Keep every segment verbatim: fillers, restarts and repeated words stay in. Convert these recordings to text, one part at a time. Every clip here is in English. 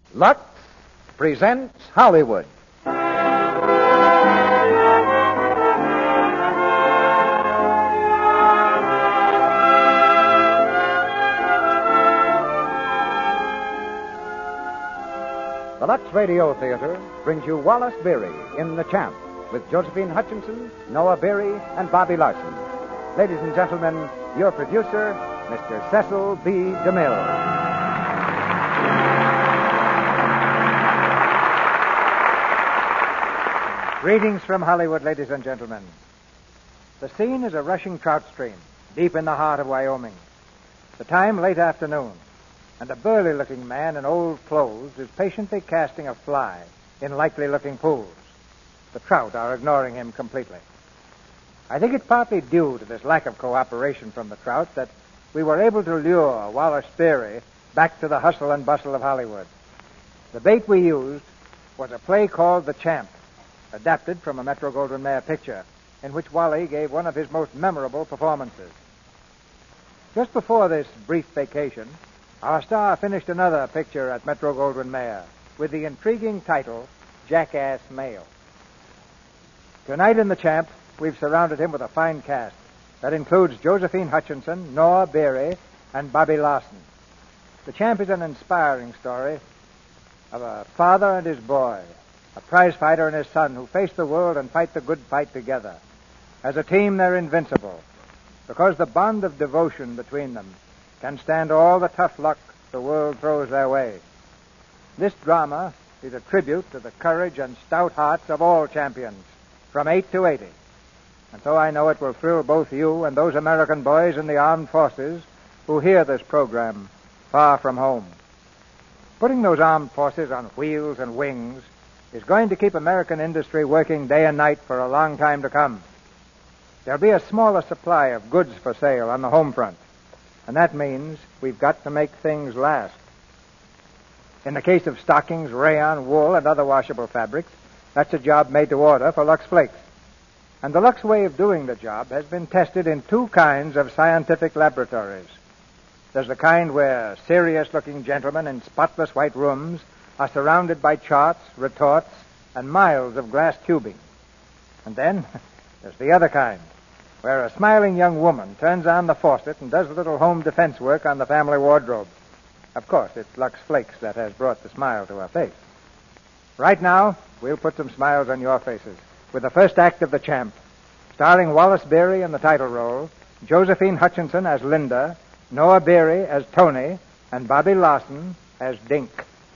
Lux presents Hollywood. The Lux Radio Theater brings you Wallace Beery in The Champ with Josephine Hutchinson, Noah Beery, and Bobby Larson. Ladies and gentlemen, your producer, Mister Cecil B. DeMille. Greetings from Hollywood, ladies and gentlemen. The scene is a rushing trout stream deep in the heart of Wyoming. The time, late afternoon, and a burly-looking man in old clothes is patiently casting a fly in likely-looking pools. The trout are ignoring him completely. I think it's partly due to this lack of cooperation from the trout that we were able to lure Wallace Beery back to the hustle and bustle of Hollywood. The bait we used was a play called The Champ, adapted from a Metro-Goldwyn-Mayer picture, in which Wally gave one of his most memorable performances. Just before this brief vacation, our star finished another picture at Metro-Goldwyn-Mayer with the intriguing title, Jackass Mail. Tonight in The Champ, we've surrounded him with a fine cast that includes Josephine Hutchinson, Noah Beery, and Bobby Larson. The Champ is an inspiring story of a father and his boy, a prize fighter and his son who face the world and fight the good fight together. As a team, they're invincible because the bond of devotion between them can stand all the tough luck the world throws their way. This drama is a tribute to the courage and stout hearts of all champions, from eight to eighty. And so I know it will thrill both you and those American boys in the armed forces who hear this program far from home. Putting those armed forces on wheels and wings is going to keep American industry working day and night for a long time to come. There'll be a smaller supply of goods for sale on the home front, and that means we've got to make things last. In the case of stockings, rayon, wool, and other washable fabrics, that's a job made to order for Lux Flakes. And the Lux way of doing the job has been tested in two kinds of scientific laboratories. There's the kind where serious-looking gentlemen in spotless white rooms are surrounded by charts, retorts, and miles of glass tubing. And then there's the other kind, where a smiling young woman turns on the faucet and does a little home defense work on the family wardrobe. Of course, it's Lux Flakes that has brought the smile to her face. Right now, we'll put some smiles on your faces with the first act of The Champ, starring Wallace Beery in the title role, Josephine Hutchinson as Linda, Noah Beery as Tony, and Bobby Larson as Dink.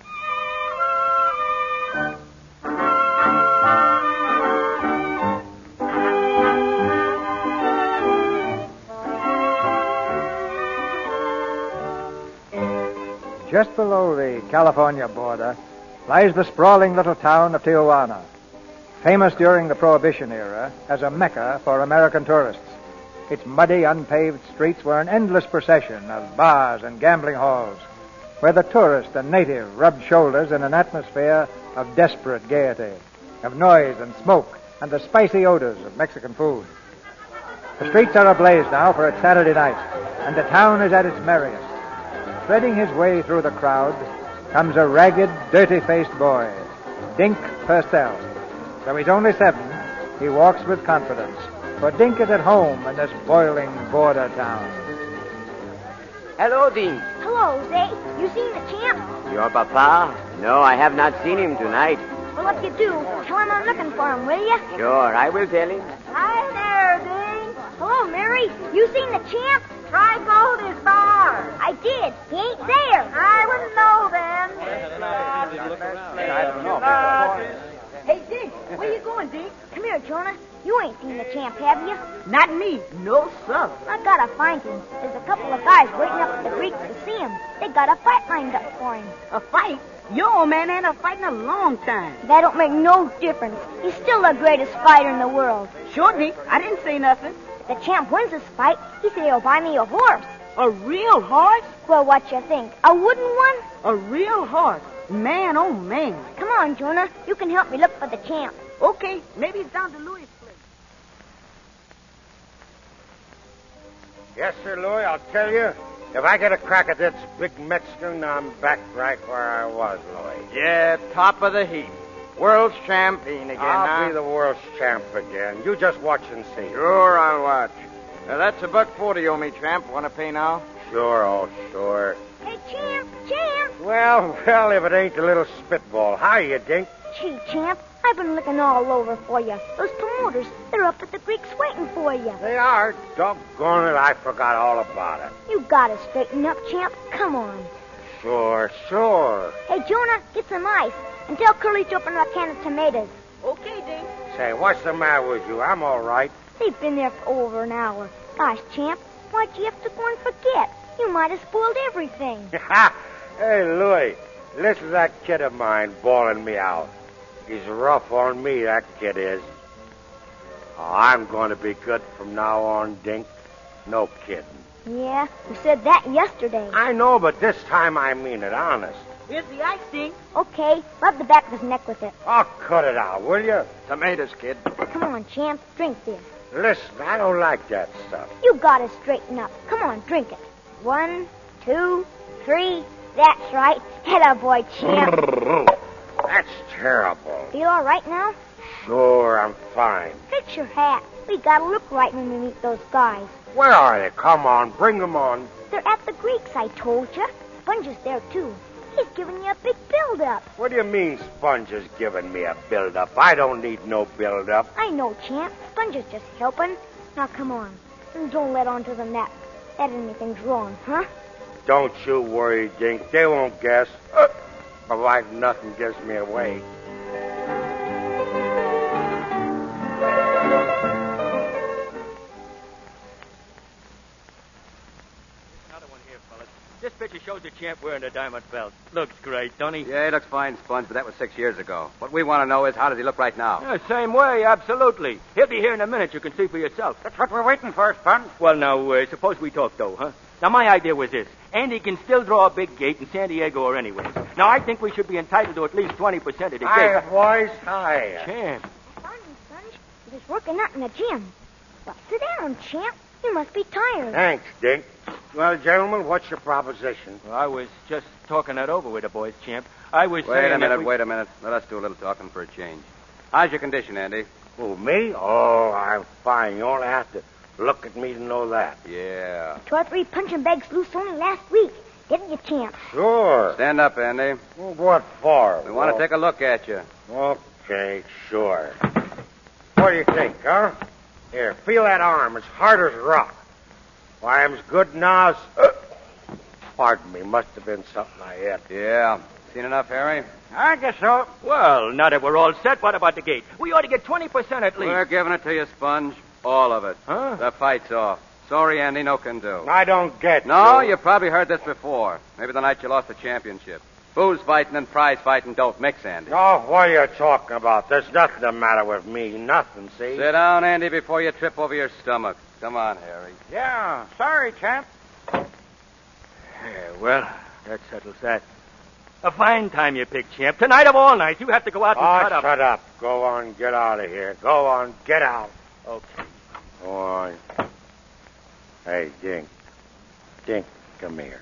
Just below the California border lies the sprawling little town of Tijuana, famous during the Prohibition era as a mecca for American tourists. Its muddy, unpaved streets were an endless procession of bars and gambling halls, where the tourist and native rubbed shoulders in an atmosphere of desperate gaiety, of noise and smoke, and the spicy odors of Mexican food. The streets are ablaze now, for it's Saturday night, and the town is at its merriest. Threading his way through the crowd comes a ragged, dirty-faced boy, Dink Purcell. Though he's only seven, he walks with confidence, for Dink is at home in this boiling border town. Hello, Dink. Hello, Jose. You seen the champ? Your papa? No, I have not seen him tonight. Well, if you do, tell him I'm looking for him, will you? Sure, I will tell him. Hi there, Dink. Hello, Mary. You seen the champ? Try Goldie's bar. I did. He ain't there. I wouldn't know then. I don't know. Hey, Dink, where you going, Dink? Come here, Jonah. You ain't seen the champ, have you? Not me. No, sir. I gotta find him. There's a couple of guys waiting up at the creek to see him. They got a fight lined up for him. A fight? Your old man ain't a fight in a long time. That don't make no difference. He's still the greatest fighter in the world. Sure, Dink. I didn't say nothing. If the champ wins this fight, he said he'll buy me a horse. A real horse? Well, what you think? A wooden one? A real horse? Man, oh, man. Come on, Jonah. You can help me look for the champ. Okay, maybe it's down to Louis' place. Yes, sir, Louis, I'll tell you. If I get a crack at this big Mexican, I'm back right where I was, Louis. Yeah, top of the heap. World's champion again, I'll huh? be the world's champ again. You just watch and see. Sure, I'll watch. Uh, that's a buck forty you owe me, champ. Want to pay now? Sure, oh, sure. Hey, Champ, Champ. Well, well, if it ain't the little spitball. How you, Dink? Gee, Champ, I've been looking all over for you. Those promoters, they're up at the Greeks waiting for you. They are. Doggone it, I forgot all about it. You gotta straighten up, Champ. Come on. Sure, sure. Hey, Jonah, get some ice. And tell Curly to open a can of tomatoes. Okay, Dink. Say, what's the matter with you? I'm all right. They've been there for over an hour. Gosh, Champ, why'd you have to go and forget? You might have spoiled everything. Hey, Louis, listen to that kid of mine bawling me out. He's rough on me, that kid is. Oh, I'm going to be good from now on, Dink. No kidding. Yeah, you said that yesterday. I know, but this time I mean it, honest. Here's the ice, Dink. Okay, rub the back of his neck with it. Oh, cut it out, will you? Tomatoes, kid. Come on, Champ, drink this. Listen, I don't like that stuff. You gotta straighten up. Come on, drink it. One, two, three. That's right. Atta boy, Champ. That's terrible. Feel all right now? Sure, I'm fine. Fix your hat. We gotta look right when we meet those guys. Where are they? Come on, bring them on. They're at the Greeks, I told you. Sponge is there, too. He's giving you a big build-up. What do you mean Sponge is giving me a build-up? I don't need no build-up. I know, Champ. Sponge is just helping. Now, come on. And don't let on to them that, that anything's wrong, huh? Don't you worry, Dink. They won't guess. Uh, provided nothing gives me away. Another one here, fellas. This picture shows the champ wearing a diamond belt. Looks great, don't he? Yeah, he looks fine, Sponge, but that was six years ago. What we want to know is, how does he look right now? Yeah, same way, absolutely. He'll be here in a minute. You can see for yourself. That's what we're waiting for, Sponge. Well, now, uh, suppose we talk, though, huh? Now, my idea was this. Andy can still draw a big gate in San Diego or anywhere. Now, I think we should be entitled to at least twenty percent of the Hi, gate. boys. Hi. Champ. Morning, Sponge. He was working out in the gym. Well, sit down, Champ. You must be tired. Thanks, Dink. Well, gentlemen, what's your proposition? Well, I was just talking that over with the boys, Champ. I was Wait saying a that minute, we... wait a minute. Let us do a little talking for a change. How's your condition, Andy? Who, me? Oh, I'm fine. You only have to look at me to know that. Yeah. Tore three punching bags loose only last week. Didn't you, Champ? Sure. Stand up, Andy. Well, what for? We want to take a look at you. Okay, sure. What do you think, huh? Here, feel that arm. It's hard as rock. Why, I'm as good now as... Uh, pardon me. Must have been something I ate. Yeah. Seen enough, Harry? I guess so. Well, now that we're all set, what about the gate? We ought to get twenty percent at least. We're giving it to you, Sponge. All of it. Huh? The fight's off. Sorry, Andy, no can do. I don't get No, you. you probably heard this before. Maybe the night you lost the championship. Booze fighting and prize fighting don't mix, Andy. Oh, what are you talking about? There's nothing the matter with me. Nothing, see? Sit down, Andy, before you trip over your stomach. Come on, Harry. Yeah, sorry, Champ. Yeah, well, that settles that. A fine time you picked, Champ. Tonight of all nights, you have to go out and Oh, cut up. shut up. Go on, get out of here. Go on, get out. Okay. Go on. Hey, Dink. Dink, come here.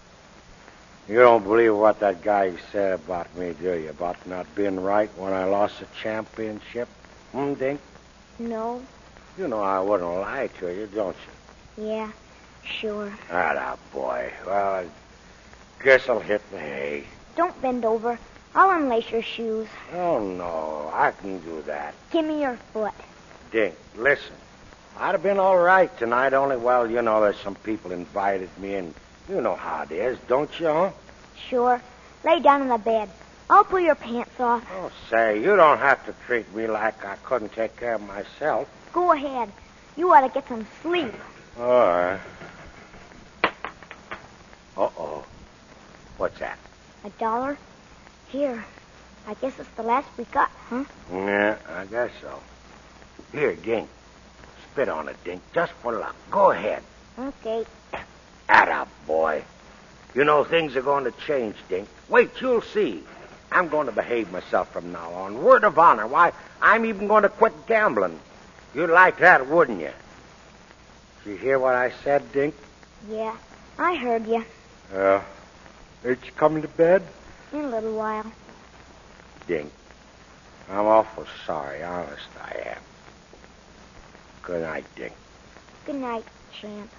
You don't believe what that guy said about me, do you? About not being right when I lost the championship? Hmm, Dink? No. You know I wouldn't lie to you, don't you? Yeah, sure. Ah, boy. Well, I guess I'll hit the hay. Don't bend over. I'll unlace your shoes. Oh, no. I can do that. Give me your foot. Dink, listen. I'd have been all right tonight, only, well, you know, there's some people invited me, and you know how it is, don't you, huh? Sure. Lay down on the bed. I'll pull your pants off. Oh, say, you don't have to treat me like I couldn't take care of myself. Go ahead. You ought to get some sleep. All right. Uh-oh. What's that? A dollar? Here. I guess it's the last we got, huh? Yeah, I guess so. Here, Dink. Spit on it, Dink, just for luck. Go ahead. Okay. Atta boy. You know things are going to change, Dink. Wait, you'll see. I'm going to behave myself from now on. Word of honor. Why, I'm even going to quit gambling. You'd like that, wouldn't you? Did you hear what I said, Dink? Yeah. I heard you. Uh, ain't you coming to bed? In a little while. Dink, I'm awful sorry. Honest, I am. Good night, Dink. Good night, Champ.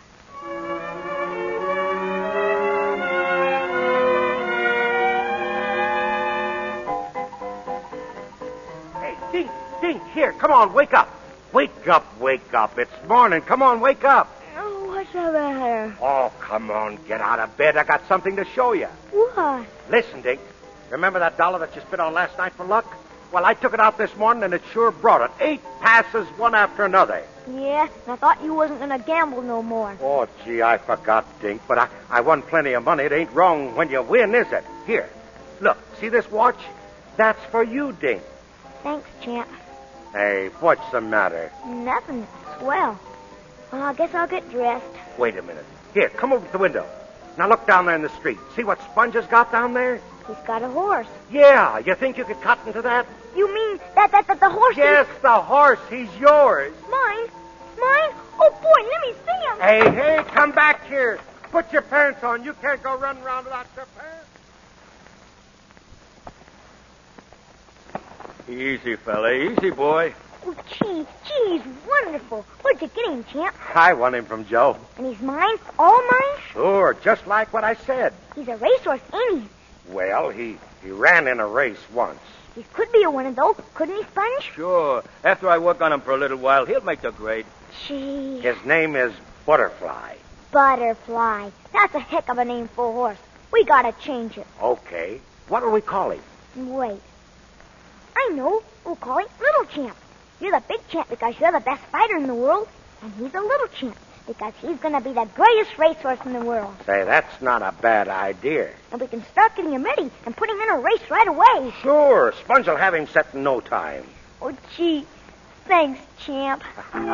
Hey, Dink, Dink, here, come on, wake up. Wake up, wake up. It's morning. Come on, wake up. Oh, what's the matter? Oh, come on, get out of bed. I got something to show you. What? Listen, Dink. Remember that dollar that you spit on last night for luck? Well, I took it out this morning, and it sure brought it. Eight passes, one after another. Yeah, I thought you wasn't going to gamble no more. Oh, gee, I forgot, Dink. But I, I won plenty of money. It ain't wrong when you win, is it? Here, look, see this watch? That's for you, Dink. Thanks, Champ. Hey, what's the matter? Nothing. Swell. Well, I guess I'll get dressed. Wait a minute. Here, come over to the window. Now look down there in the street. See what Sponge has got down there? He's got a horse. Yeah, you think you could cut into that? You mean that that, that the horse Yes, is... the horse. He's yours. Mine? Mine? Oh, boy, let me see him. Hey, hey, come back here. Put your pants on. You can't go running around without your pants. Easy, fella. Easy, boy. Oh, gee, gee, he's wonderful. Where'd you get him, Champ? I won him from Joe. And he's mine? All mine? Sure, just like what I said. He's a racehorse, ain't he? Well, he, he ran in a race once. He could be a winner, though. Couldn't he, Sponge? Sure. After I work on him for a little while, he'll make the grade. Gee. His name is Butterfly. Butterfly. That's a heck of a name for a horse. We gotta change it. Okay. What'll we call him? Wait. I know. We'll call him Little Champ. You're the big champ because you're the best fighter in the world. And he's a little champ because he's going to be the greatest racehorse in the world. Say, that's not a bad idea. And we can start getting him ready and put him in a race right away. Sure. Sponge will have him set in no time. Oh, gee. Thanks, Champ.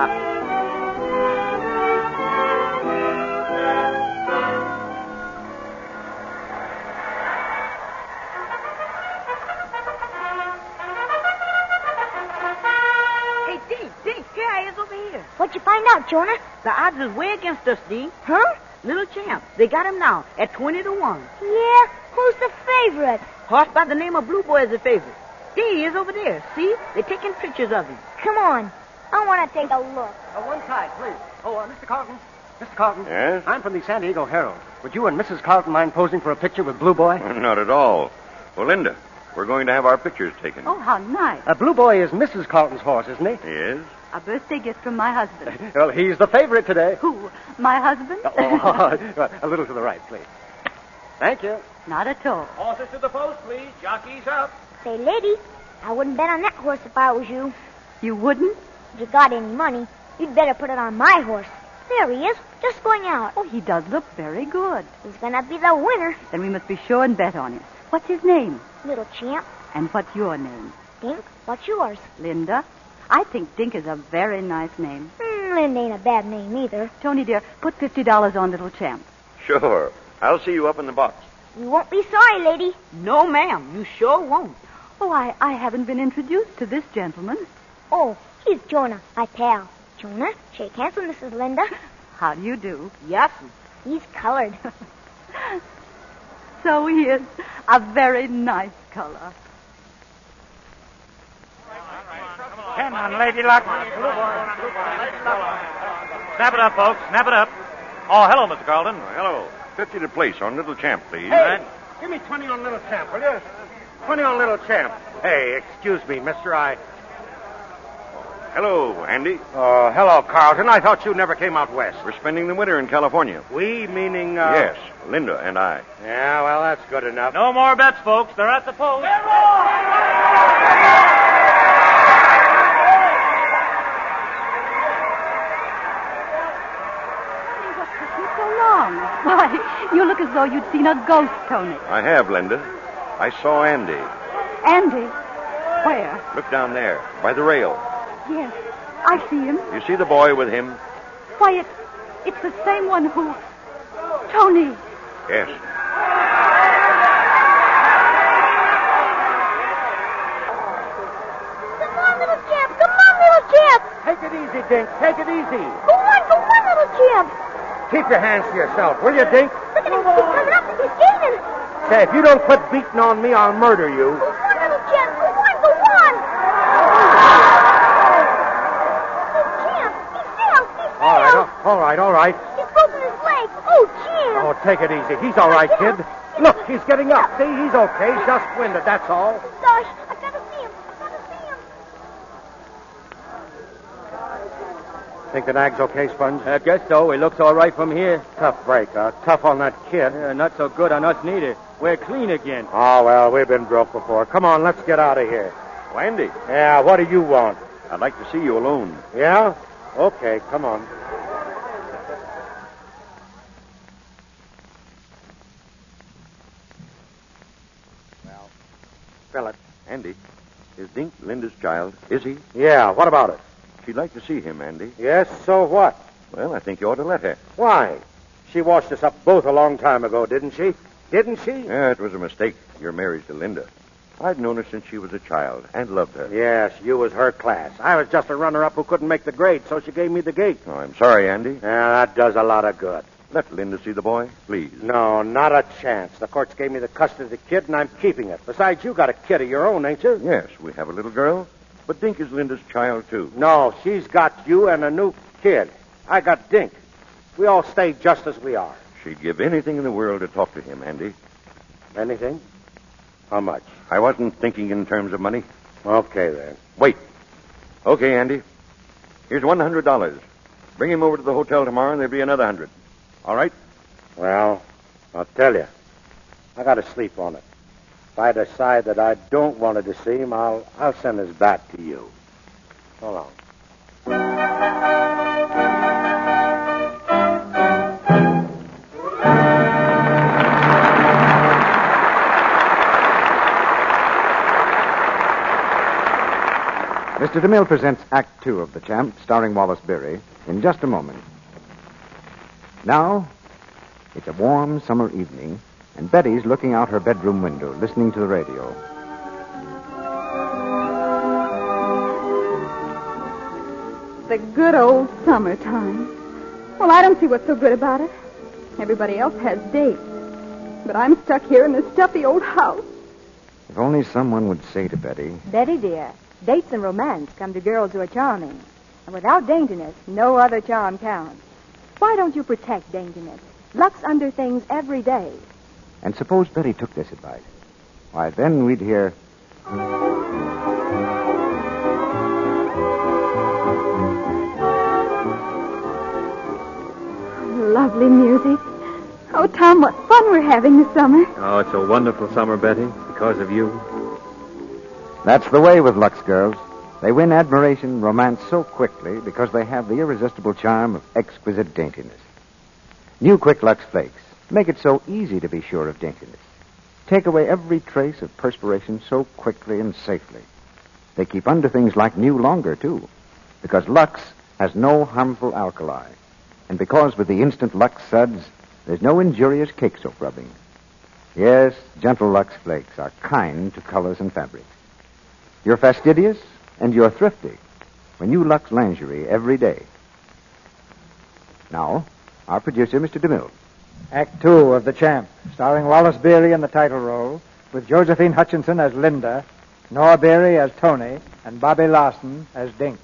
What'd you find out, Jonah? The odds is way against us, Dee. Huh? Little Champ. They got him now at twenty to one. Yeah? Who's the favorite? Horse by the name of Blue Boy is the favorite. There he is over there. See? They're taking pictures of him. Come on. I want to take a look. Uh, one side, please. Oh, uh, Mister Carlton. Mister Carlton. Yes? I'm from the San Diego Herald. Would you and Missus Carlton mind posing for a picture with Blue Boy? Not at all. Well, Linda, we're going to have our pictures taken. Oh, how nice. Uh, Blue Boy is Missus Carlton's horse, isn't he? Yes? A birthday gift from my husband. Well, he's the favorite today. Who? My husband? Oh, a little to the right, please. Thank you. Not at all. Horses to the post, please. Jockeys up. Say, lady, I wouldn't bet on that horse if I was you. You wouldn't? If you got any money, you'd better put it on my horse. There he is, just going out. Oh, he does look very good. He's going to be the winner. Then we must be sure and bet on him. What's his name? Little Champ. And what's your name? Dink, what's yours? Linda. I think Dink is a very nice name. Mm, Linda ain't a bad name either. Tony, dear, put fifty dollars on Little Champ. Sure. I'll see you up in the box. You won't be sorry, lady. No, ma'am. You sure won't. Oh, I, I haven't been introduced to this gentleman. Oh, he's Jonah, my pal. Jonah, shake hands with Missus Linda. How do you do? Yes. He's colored. So he is. A very nice color. Come on, Lady Luck. Snap it up, folks. Snap it up. Oh, hello, Mister Carlton. Oh, hello. Fifty to place on Little Champ, please. Hey, give me twenty on Little Champ, will you? Twenty on Little Champ. Hey, excuse me, mister, I... Hello, Andy. Oh, hello, Carlton. I thought you never came out west. We're spending the winter in California. We, meaning, uh... Yes, Linda and I. Yeah, well, that's good enough. No more bets, folks. They're at the post. Why, you look as though you'd seen a ghost, Tony. I have, Linda. I saw Andy. Andy? Where? Look down there, by the rail. Yes, I see him. You see the boy with him? Why, it's, it's the same one who... Tony. Yes. Come on, Little Champ. Come on, Little Champ. Take it easy, Dink. Take it easy. Go on, go on, Little Champ. Keep your hands to yourself, will you, Dink? Look at him. He's coming up. He's gaining. Say, if you don't quit beating on me, I'll murder you. Go on, little champ. Go on, go on. Oh, champ. He fell. He fell. All right, all right, all right. He's broken his leg. Oh, champ. Oh, take it easy. He's all right, kid. Look, he's getting up. See, he's okay. Just winded, that's all. Gosh, I gotta see him. I gotta see him. Think the nag's okay, Sponge? I guess so. He looks all right from here. Tough break, huh? Tough on that kid. Yeah, not so good on us neither. We're clean again. Oh, well, we've been broke before. Come on, let's get out of here. Wendy, Yeah, what do you want? I'd like to see you alone. Yeah? Okay, come on. Well, fill it. Andy, is Dink Linda's child? Is he? Yeah, what about it? She'd like to see him, Andy. Yes, so what? Well, I think you ought to let her. Why? She washed us up both a long time ago, didn't she? Didn't she? Yeah, it was a mistake, your marriage to Linda. I'd known her since she was a child and loved her. Yes, you was her class. I was just a runner-up who couldn't make the grade, so she gave me the gate. Oh, I'm sorry, Andy. Yeah, that does a lot of good. Let Linda see the boy, please. No, not a chance. The courts gave me the custody of the kid, and I'm keeping it. Besides, you got a kid of your own, ain't you? Yes, we have a little girl, but Dink is Linda's child, too. No, she's got you and a new kid. I got Dink. We all stay just as we are. She'd give anything in the world to talk to him, Andy. Anything? How much? I wasn't thinking in terms of money. Okay, then. Wait. Okay, Andy. Here's one hundred dollars. Bring him over to the hotel tomorrow, and there'll be another hundred. All right? Well, I'll tell you. I got to sleep on it. If I decide that I don't want to see him, I'll, I'll send his back to you. So long. Mister DeMille presents Act Two of The Champ, starring Wallace Beery, in just a moment. Now, it's a warm summer evening, and Betty's looking out her bedroom window, listening to the radio. The good old summertime. Well, I don't see what's so good about it. Everybody else has dates. But I'm stuck here in this stuffy old house. If only someone would say to Betty, Betty, dear, dates and romance come to girls who are charming. And without daintiness, no other charm counts. Why don't you protect daintiness? Lux under things every day. and suppose Betty took this advice. Why, then we'd hear... Lovely music. Oh, Tom, what fun we're having this summer. Oh, it's a wonderful summer, Betty, because of you. That's the way with Lux girls. They win admiration, romance so quickly because they have the irresistible charm of exquisite daintiness. New Quick Lux Flakes make it so easy to be sure of daintiness. Take away every trace of perspiration so quickly and safely. They keep underthings like new longer, too, because Lux has no harmful alkali. And because with the instant Lux suds, there's no injurious cake soap rubbing. Yes, gentle Lux Flakes are kind to colors and fabrics. You're fastidious and you're thrifty when you Lux lingerie every day. Now, our producer, Mister DeMille. Act two of The Champ, starring Wallace Beery in the title role, with Josephine Hutchinson as Linda, Noah Beery as Tony, and Bobby Larson as Dink.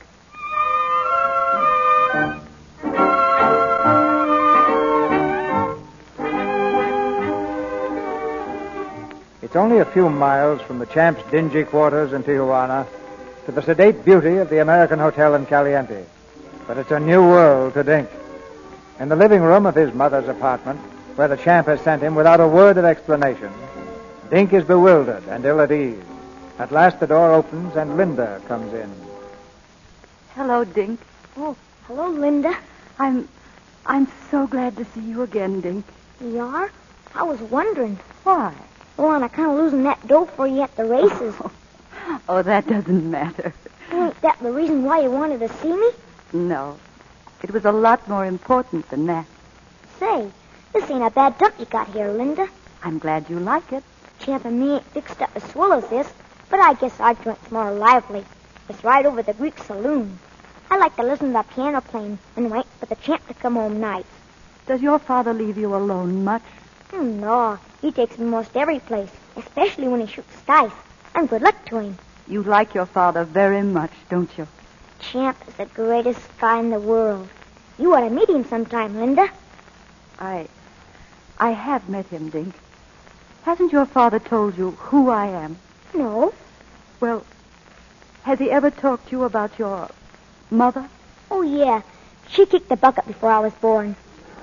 It's only a few miles from the Champ's dingy quarters in Tijuana to the sedate beauty of the American Hotel in Caliente. But it's a new world to Dink. In the living room of his mother's apartment, where the Champ has sent him without a word of explanation, Dink is bewildered and ill at ease. At last the door opens and Linda comes in. Hello, Dink. Oh, hello, Linda. I'm... I'm so glad to see you again, Dink. You are? I was wondering. Why? Well, I'm kind of losing that dough for you at the races. Oh, oh, that doesn't matter. Ain't that the reason why you wanted to see me? No. It was a lot more important than that. Say, this ain't a bad dump you got here, Linda. I'm glad you like it. Champ and me ain't fixed up as swell as this, but I guess our joint's more lively. It's right over the Greek saloon. I like to listen to the piano playing and wait for the Champ to come home nights. Does your father leave you alone much? No, he takes me most every place, especially when he shoots dice. And good luck to him. You like your father very much, don't you? Champ is the greatest guy in the world. You ought to meet him sometime, Linda. I... I have met him, Dink. Hasn't your father told you who I am? No. Well, has he ever talked to you about your mother? Oh, yeah. She kicked the bucket before I was born.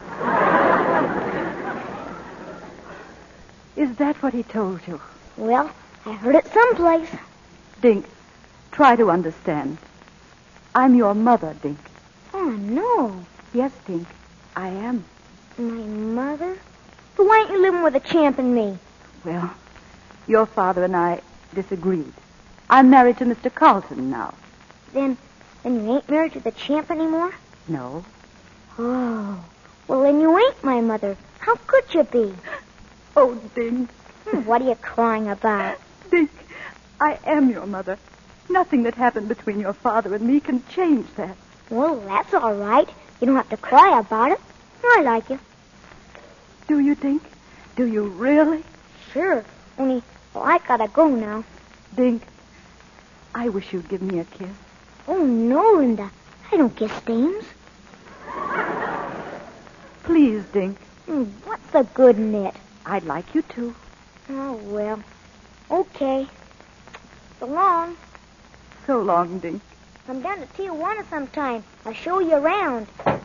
Is that what he told you? Well, I heard it someplace. Dink, try to understand. I'm your mother, Dink. Oh, no. Yes, Dink, I am. My mother? But why aren't you living with the champ and me? Well, your father and I disagreed. I'm married to Mister Carlton now. Then, then you ain't married to the champ anymore? No. Oh, well, then you ain't my mother. How could you be? Oh, Dink. What are you crying about? Dink, I am your mother. Nothing that happened between your father and me can change that. Well, that's all right. You don't have to cry about it. I like you. Do you, Dink? Do you really? Sure. Only, well, I gotta go now. Dink, I wish you'd give me a kiss. Oh, no, Linda. I don't kiss dames. Please, Dink. What's the good in it? I'd like you to. Oh, well. Okay. So long. So long, Dink. Come down to Tijuana sometime. I'll show you around.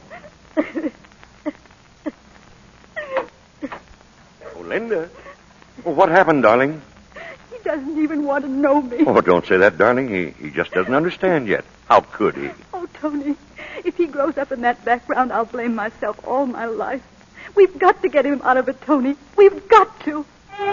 Oh, Linda. Well, what happened, darling? He doesn't even want to know me. Oh, don't say that, darling. He, he just doesn't understand yet. How could he? Oh, Tony, if he grows up in that background, I'll blame myself all my life. We've got to get him out of it, Tony. We've got to.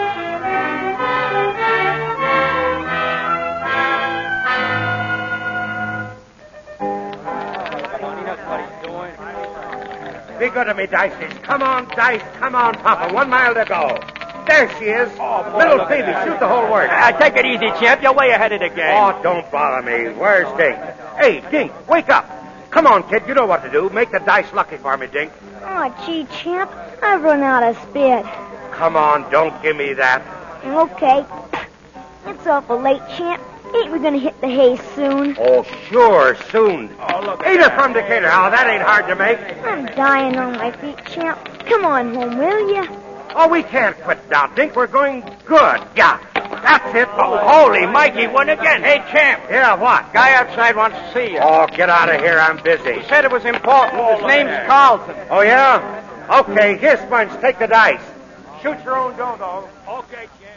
Be good to me, Dices. Come on, Dice. Come on, Papa. One mile to go. There she is. Oh, Little Phoebe, shoot the whole work. Uh, take it easy, champ. You're way ahead of the game. Oh, don't bother me. Where's Dink? Hey, Dink, wake up. Come on, kid. You know what to do. Make the dice lucky for me, Dink. Oh, gee, champ. I've run out of spit. Come on, don't give me that. Okay. It's awful late, champ. Ain't we gonna hit the hay soon? Oh, sure, soon. Oh, look. Ain't it from Decatur? Oh, that ain't hard to make. I'm dying on my feet, champ. Come on home, will you? Oh, we can't quit now, Dink. We're going good. Yeah, that's it. Oh, holy Mikey, won again. Hey, champ. Yeah, what? Guy outside wants to see you. Oh, get out of here. I'm busy. He said it was important. Oh, His name's Carlton. Oh, yeah? Okay, here, Sponge. Take the dice. Shoot your own dough, dog. Okay, champ.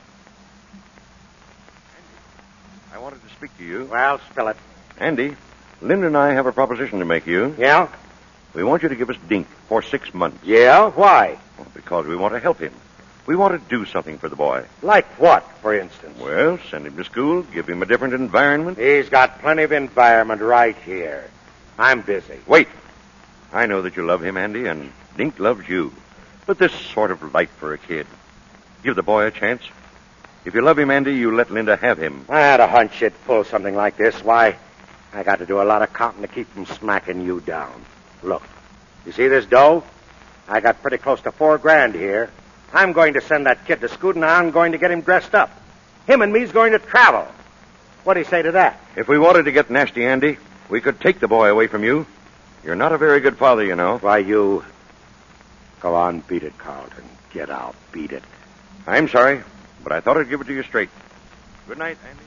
I wanted to speak to you. Well, spill it. Andy, Linda and I have a proposition to make you. Yeah? We want you to give us Dink for six months. Yeah? Why? Well, because we want to help him. We want to do something for the boy. Like what, for instance? Well, send him to school, give him a different environment. He's got plenty of environment right here. I'm busy. Wait. I know that you love him, Andy, and Dink loves you. But this sort of life for a kid. Give the boy a chance. If you love him, Andy, you let Linda have him. I had a hunch you'd pull something like this. Why, I got to do a lot of counting to keep from smacking you down. Look, you see this dough? I got pretty close to four grand here. I'm going to send that kid to school, and I'm going to get him dressed up. Him and me's going to travel. What do you say to that? If we wanted to get nasty, Andy, we could take the boy away from you. You're not a very good father, you know. Why, you... Go on, beat it, Carlton. Get out, beat it. I'm sorry, but I thought I'd give it to you straight. Good night, Andy.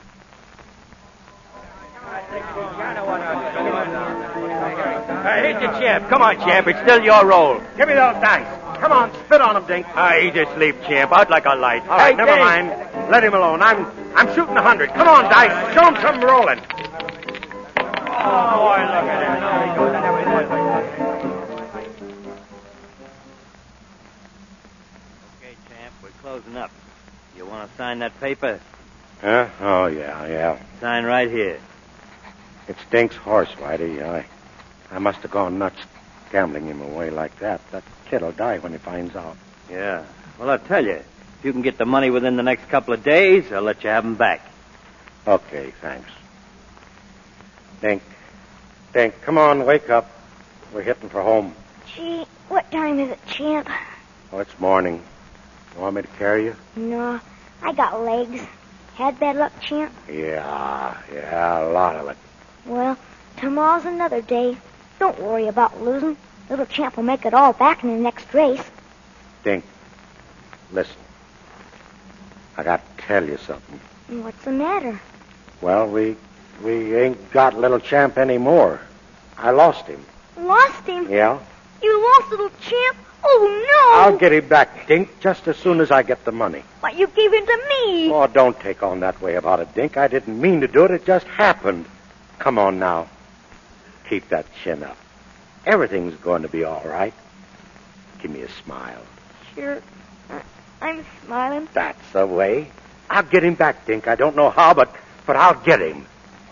Uh, here's your champ. Come on, champ. It's still your role. Give me those dice. Come on, spit on him, Dink. Ah, he's asleep, champ. Out like a light. All right, hey, never Dink. mind. Let him alone. I'm I'm shooting a hundred. Come on, Dice. Show him some rolling. Oh, boy, look at him. There he goes. Okay, champ, we're closing up. You want to sign that paper? Huh? Oh, yeah, yeah. Sign right here. It's Dink's horse, Whitey. I, I must have gone nuts gambling him away like that. That kid'll die when he finds out. Yeah. Well, I'll tell you. If you can get the money within the next couple of days, I'll let you have him back. Okay, thanks. Dink. Dink, come on, wake up. We're hitting for home. Gee, What time is it, Champ? Oh, it's morning. You want me to carry you? No, I got legs. Had bad luck, Champ? Yeah, yeah, a lot of it. Well, tomorrow's another day. Don't worry about losing. Little Champ will make it all back in the next race. Dink, listen. I got to tell you something. What's the matter? Well, we we ain't got Little Champ anymore. I lost him. Lost him? Yeah? You lost Little Champ? Oh, no! I'll get him back, Dink, just as soon as I get the money. But you gave him to me. Oh, don't take on that way about it, Dink. I didn't mean to do it. It just happened. Come on now. Keep that chin up. Everything's going to be all right. Give me a smile. Sure. I- I'm smiling. That's the way. I'll get him back, Dink. I don't know how, but, but I'll get him.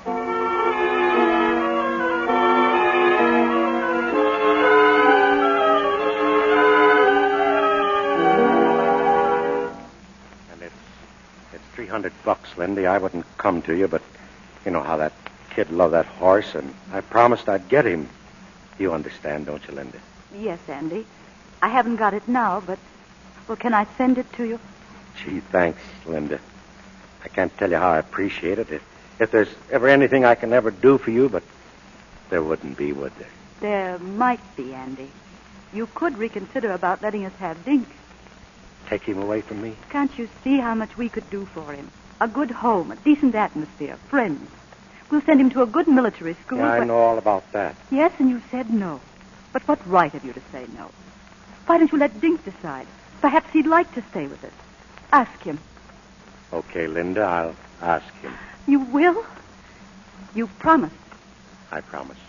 And it's, it's three hundred bucks, Lindy. I wouldn't come to you, but you know how that kid loved that horse, and I promised I'd get him. You understand, don't you, Linda? Yes, Andy. I haven't got it now, but, well, can I send it to you? Gee, thanks, Linda. I can't tell you how I appreciate it. If, if there's ever anything I can ever do for you, but there wouldn't be, would there? There might be, Andy. You could reconsider about letting us have Dink. Take him away from me? Can't you see how much we could do for him? A good home, a decent atmosphere, friends. We'll send him to a good military school. Yeah, I where... know all about that. Yes, and you said no. But what right have you to say no? Why don't you let Dink decide? Perhaps he'd like to stay with us. Ask him. Okay, Linda, I'll ask him. You will? You promised. I promise.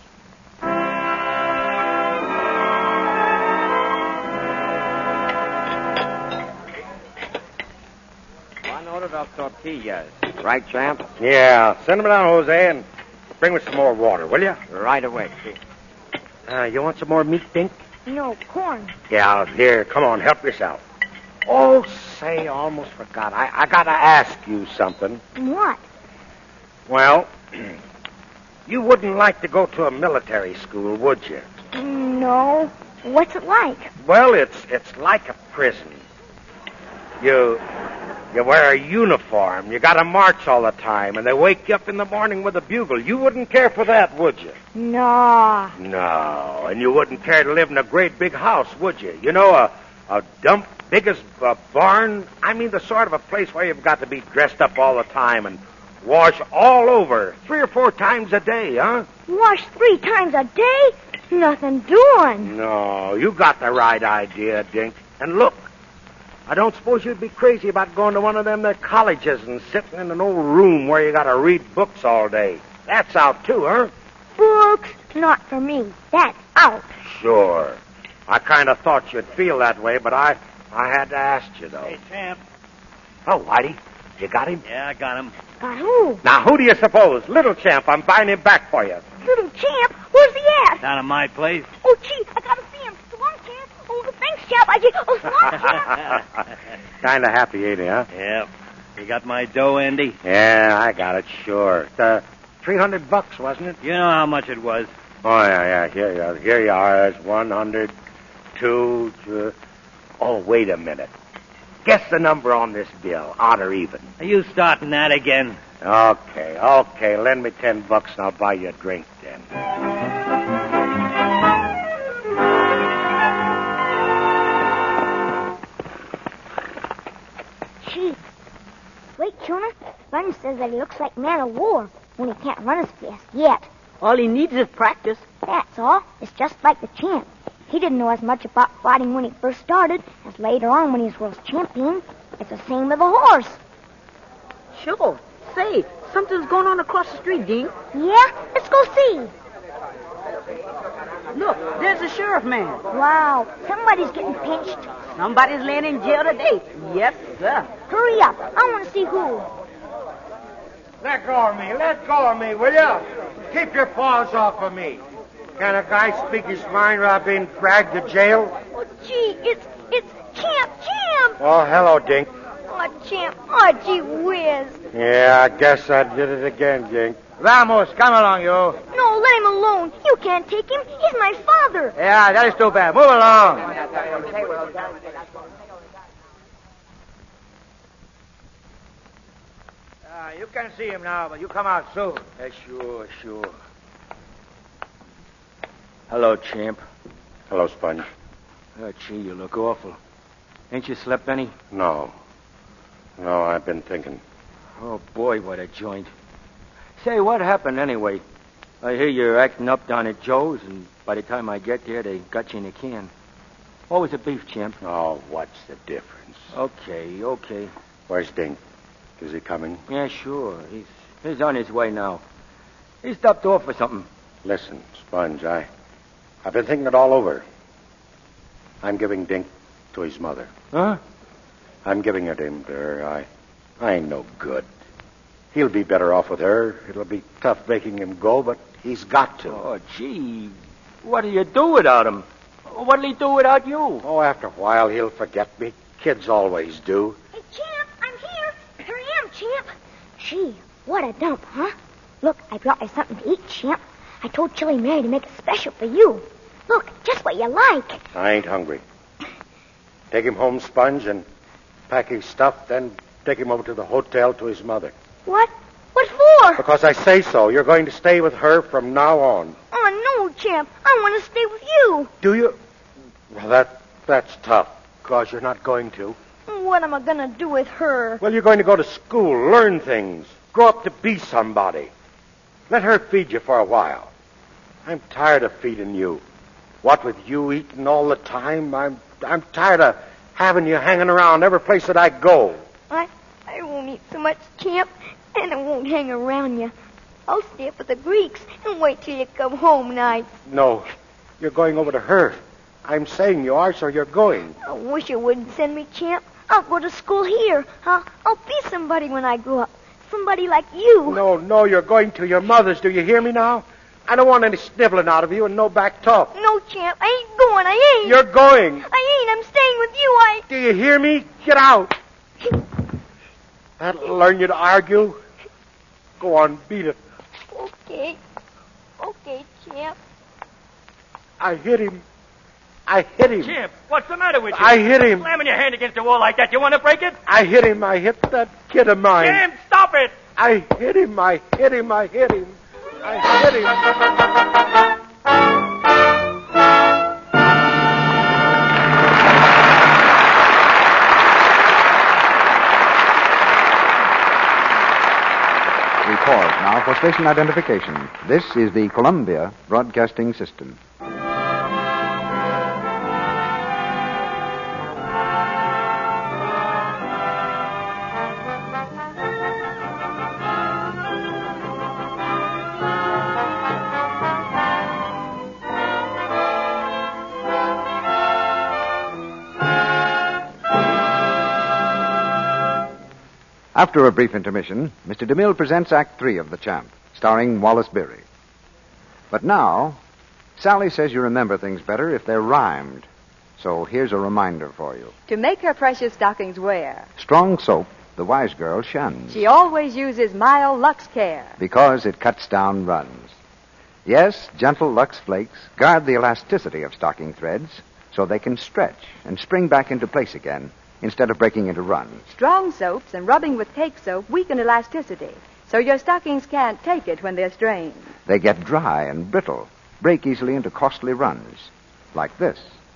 One order of tortillas. Right, Champ? Yeah, send them down, Jose, and bring me some more water, will you? Right away. Uh, you want some more meat, Dink? No, corn. Yeah, here, come on, help yourself. Oh, say, almost forgot. I, I gotta ask you something. What? Well, you wouldn't like to go to a military school, would you? No. What's it like? Well, it's it's like a prison. You you wear a uniform. You gotta march all the time, and they wake you up in the morning with a bugle. You wouldn't care for that, would you? No. No, and you wouldn't care to live in a great big house, would you? You know, a a dump big as a barn. I mean, the sort of a place where you've got to be dressed up all the time and wash all over three or four times a day, huh? Wash three times a day? Nothing doing. No, you got the right idea, Dink. And look, I don't suppose you'd be crazy about going to one of them there colleges and sitting in an old room where you got to read books all day. That's out, too, huh? Books? Not for me. That's out. Sure. I kind of thought you'd feel that way, but I I had to ask you, though. Hey, Champ. Oh, Whitey, you got him? Yeah, I got him. Got who? Now, who do you suppose? Little Champ. I'm buying him back for you. Little Champ? Where's he at? Down at my place. Oh, gee, I gotta see him. So long, Champ. Oh, thanks, Champ. I did. Oh, so long, Champ. Kind of happy, ain't he, huh? Yep. You got my dough, Andy? Yeah, I got it, sure. It's, uh, three hundred bucks, wasn't it? You know how much it was. Oh, yeah, yeah. Here you are. Here you are. There's one hundred, two, two. Oh, wait a minute. Guess the number on this bill, odd or even. Are you starting that again? Okay, okay. Lend me ten bucks and I'll buy you a drink then. Gee. Wait, Jonah. Bunny says that he looks like man of war when he can't run as fast yet. All he needs is practice. That's all. It's just like the champ. He didn't know as much about fighting when he first started as later on when he's world champion. It's the same with the horse. Sure. Say, something's going on across the street, Dink. Yeah? Let's go see. Look, there's a sheriff man. Wow. Somebody's getting pinched. Somebody's laying in jail today. Yes, sir. Hurry up. I want to see who. Let go of me. Let go of me, will you? Keep your paws off of me. Can a guy speak his mind without being dragged to jail? Oh, gee, it's, it's Champ, Champ. Oh, hello, Dink. Oh, Champ. Oh, gee whiz. Yeah, I guess I did it again, Dink. Vamos, come along, you. No, I'm alone. You can't take him. He's my father. Yeah, that is too bad. Move along. Uh, you can see him now, but you come out soon. Yeah, sure, sure. Hello, champ. Hello, Sponge. Oh, gee, you look awful. Ain't you slept any? No. No, I've been thinking. Oh, boy, what a joint. Say, what happened anyway? I hear you're acting up down at Joe's, and by the time I get there, they got you in a can. What was the beef, champ? Oh, what's the difference? Okay, okay. Where's Dink? Is he coming? Yeah, sure. He's he's on his way now. He stopped off for something. Listen, Sponge, I, I've been thinking it all over. I'm giving Dink to his mother. Huh? I'm giving it him to her. I, I ain't no good. He'll be better off with her. It'll be tough making him go, but he's got to. Oh, gee. What'll you do without him? What'll he do without you? Oh, after a while, he'll forget me. Kids always do. Hey, Champ, I'm here. Here I am, Champ. Gee, what a dump, huh? Look, I brought you something to eat, Champ. I told Chili Mary to make it special for you. Look, just what you like. I ain't hungry. Take him home, Sponge, and pack his stuff, then take him over to the hotel to his mother. What? What for? Because I say so. You're going to stay with her from now on. Oh, no, Champ. I want to stay with you. Do you? Well, that that's tough, because you're not going to. What am I going to do with her? Well, you're going to go to school, learn things, grow up to be somebody. Let her feed you for a while. I'm tired of feeding you. What with you eating all the time, I'm I'm tired of having you hanging around every place that I go. I I won't eat so much, Champ, and I won't hang around you. I'll stay up with the Greeks and wait till you come home nights. No, you're going over to her. I'm saying you are, so you're going. I wish you wouldn't send me, Champ. I'll go to school here. I'll, I'll be somebody when I grow up. Somebody like you. No, no, you're going to your mother's. Do you hear me now? I don't want any sniveling out of you and no back talk. No, Champ, I ain't going. I ain't. You're going. I ain't. I'm staying with you. I... Do you hear me? Get out. That'll learn you to argue. Go on, beat it. Okay. Okay, Champ. I hit him. I hit him. Champ, what's the matter with you? I hit him. Slamming your hand against the wall like that. You want to break it? I hit him. I hit that kid of mine. Champ, stop it. I hit him. I hit him. I hit him. I hit him. We pause now for station identification. This is the Columbia Broadcasting System. After a brief intermission, Mister DeMille presents Act Three of The Champ, starring Wallace Beery. But now, Sally says you remember things better if they're rhymed. So here's a reminder for you. To make her precious stockings wear, Strong soap, the wise girl shuns. she always uses mild Lux Care. Because it cuts down runs. Yes, gentle Lux Flakes guard the elasticity of stocking threads so they can stretch and spring back into place again instead of breaking into runs. Strong soaps and rubbing with cake soap weaken elasticity, so your stockings can't take it when they're strained. They get dry and brittle, break easily into costly runs, like this.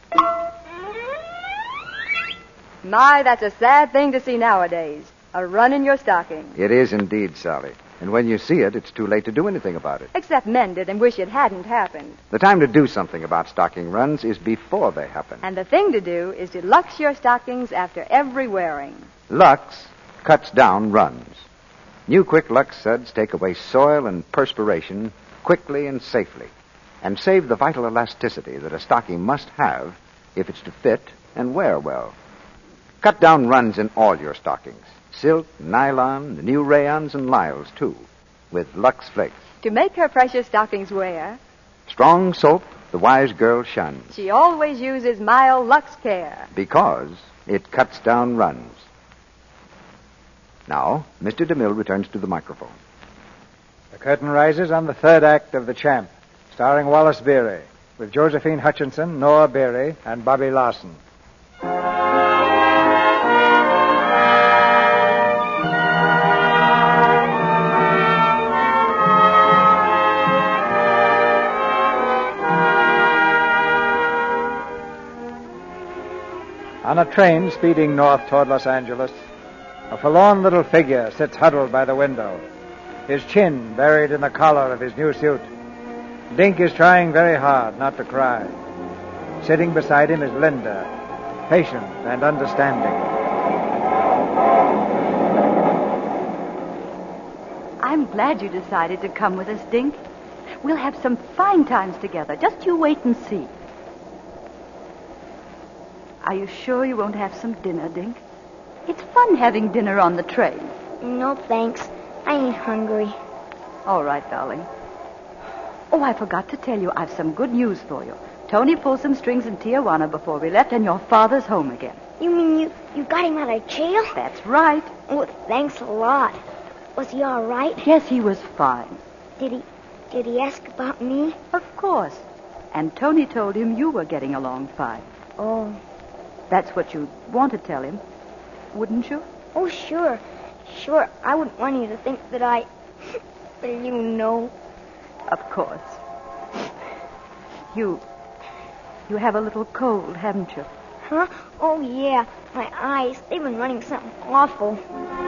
My, that's a sad thing to see nowadays. A run in your stocking. It is indeed, Sally. And when you see it, it's too late to do anything about it. Except mend it and wish it hadn't happened. The time to do something about stocking runs is before they happen. And the thing to do is to Lux your stockings after every wearing. Lux cuts down runs. New Quick Lux suds take away soil and perspiration quickly and safely and save the vital elasticity that a stocking must have if it's to fit and wear well. Cut down runs in all your stockings. Silk, nylon, the new rayons, and lisles, too, with Lux Flakes. To make her precious stockings wear, Strong soap, the wise girl shuns. she always uses mild Lux Care. Because it cuts down runs. Now, Mister DeMille returns to the microphone. The curtain rises on the third act of The Champ, starring Wallace Beery, with Josephine Hutchinson, Noah Beery, and Bobby Larson. On a train speeding north toward Los Angeles, a forlorn little figure sits huddled by the window, his chin buried in the collar of his new suit. Dink is trying very hard not to cry. Sitting beside him is Linda, patient and understanding. I'm glad you decided to come with us, Dink. We'll have some fine times together. Just you wait and see. Are you sure you won't have some dinner, Dink? It's fun having dinner on the train. No, thanks. I ain't hungry. All right, darling. Oh, I forgot to tell you, I've some good news for you. Tony pulled some strings in Tijuana before we left, and your father's home again. You mean you, you got him out of jail? That's right. Oh, thanks a lot. Was he all right? Yes, he was fine. Did he, did he ask about me? Of course. And Tony told him you were getting along fine. Oh. That's what you'd want to tell him, wouldn't you? Oh, sure. Sure, I wouldn't want you to think that I... But you know. Of course. You... You have a little cold, haven't you? Huh? Oh, yeah. My eyes, they've been running something awful.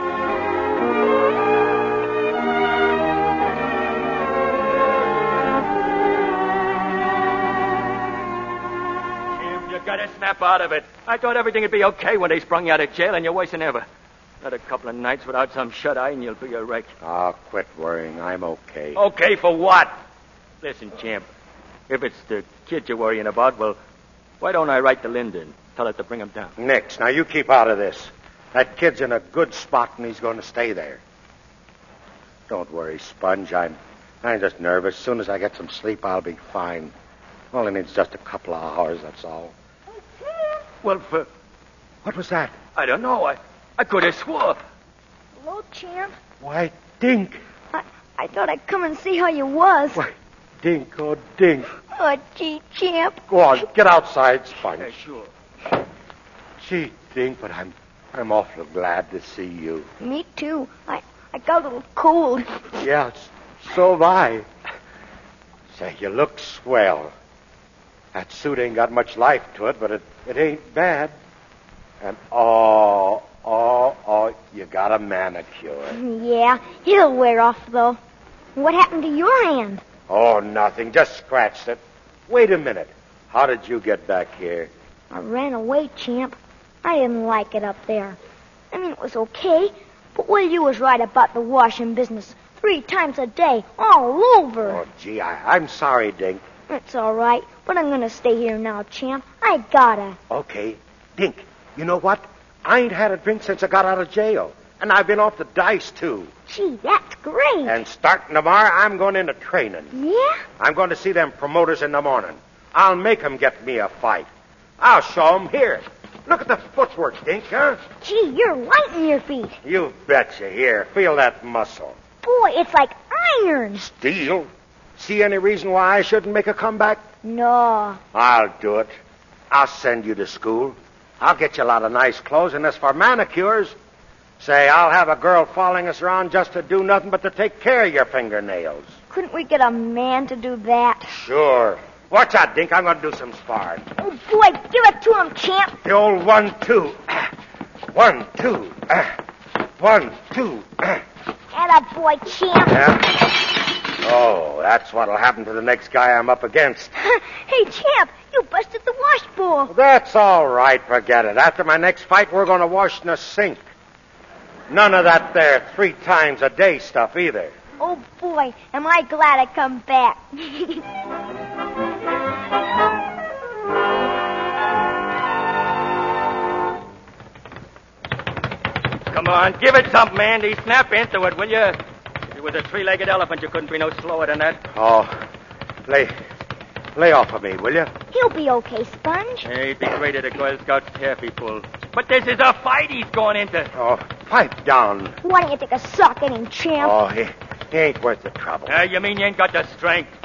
You gotta snap out of it. I thought everything would be okay when they sprung you out of jail, and you're worse than ever. Another couple of nights without some shut-eye, and you'll be a wreck. Oh, quit worrying. I'm okay. Okay for what? Listen, champ, if it's the kid you're worrying about, well, why don't I write to Linda and tell her to bring him down? Nix, now you keep out of this. That kid's in a good spot, and he's going to stay there. Don't worry, Sponge. I'm, I'm just nervous. As soon as I get some sleep, I'll be fine. Only needs just a couple of hours, that's all. Well, for... What was that? I don't know. I, I could have swore. Hello, champ. Why, Dink. I, I thought I'd come and see how you was. Why, Dink, oh, Dink. Oh, gee, champ. Go on, get outside, Sponge. Yeah, sure. Gee, Dink, but I'm I'm awful glad to see you. Me too. I, I got a little cold. Yeah, so have I. Say, you look swell. That suit ain't got much life to it, but it, it ain't bad. And, oh, oh, oh, you got a manicure. Yeah, it'll wear off, though. What happened to your hand? Oh, nothing. Just scratched it. Wait a minute. How did you get back here? I ran away, champ. I didn't like it up there. I mean, it was okay, but well, you was right about the washing business. Three times a day, all over. Oh, gee, I, I'm sorry, Dink. It's all right, but I'm going to stay here now, champ. I gotta. Okay. Dink, you know what? I ain't had a drink since I got out of jail. And I've been off the dice, too. Gee, that's great. And starting tomorrow, I'm going into training. Yeah? I'm going to see them promoters in the morning. I'll make them get me a fight. I'll show them here. Look at the footwork, Dink, huh? Gee, you're light in your feet. You betcha. Here, feel that muscle. Boy, it's like iron. Steel? See any reason why I shouldn't make a comeback? No. I'll do it. I'll send you to school. I'll get you a lot of nice clothes, and as for manicures, say, I'll have a girl following us around just to do nothing but to take care of your fingernails. Couldn't we get a man to do that? Sure. Watch out, Dink. I'm going to do some sparring. Oh, boy, give it to him, champ. The old one, two. One, two. One, two. Atta boy, champ. Yeah. Oh, that's what'll happen to the next guy I'm up against. Hey, champ, you busted the washbowl. That's all right. Forget it. After my next fight, we're going to wash in the sink. None of that there three times a day stuff either. Oh, boy, am I glad I come back. Come on, give it something, Andy. Snap into it, will you? If you was a three-legged elephant, you couldn't be no slower than that. Oh, lay, lay off of me, will you? He'll be okay, Sponge. Hey, he'd be great at a Girl Scout taffy pull. But this is a fight he's going into. Oh, pipe down. Why don't you take a sock at him, champ? Oh, he, he ain't worth the trouble. Uh, you mean you ain't got the strength?